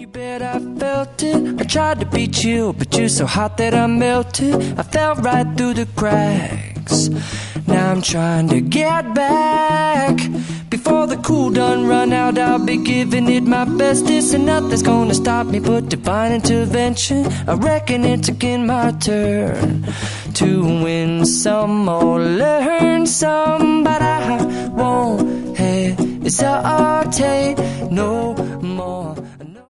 You bet I felt it. I tried to beat you, but you're so hot that I melted. I fell right through the cracks. Now I'm trying to get back. Before the cool done run out, I'll be giving it my bestest, and nothing's gonna stop me but divine intervention. I reckon it's again my turn to win some or learn some, but I won't hesitate. No